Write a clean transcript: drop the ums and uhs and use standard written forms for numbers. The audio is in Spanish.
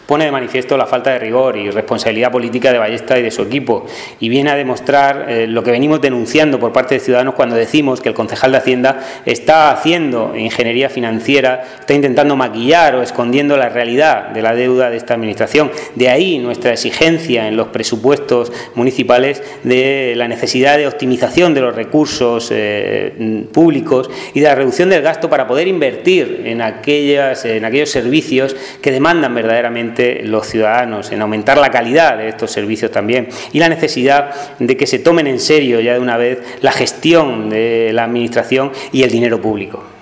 pone de manifiesto la falta de rigor y responsabilidad política de Ballesta y de su equipo, y viene a demostrar lo que venimos denunciando por parte de Ciudadanos cuando decimos que el concejal de Hacienda está haciendo ingeniería financiera, está intentando maquillar o escondiendo la realidad de la deuda de esta administración. De ahí nuestra exigencia en los presupuestos municipales de la necesidad de optimización de los recursos públicos y de la reducción del gasto para poder invertir en aquellos servicios que demandan verdaderamente los ciudadanos, en aumentar la calidad de estos servicios también, y la necesidad de que se tomen en serio ya de una vez la gestión de la administración y el dinero público.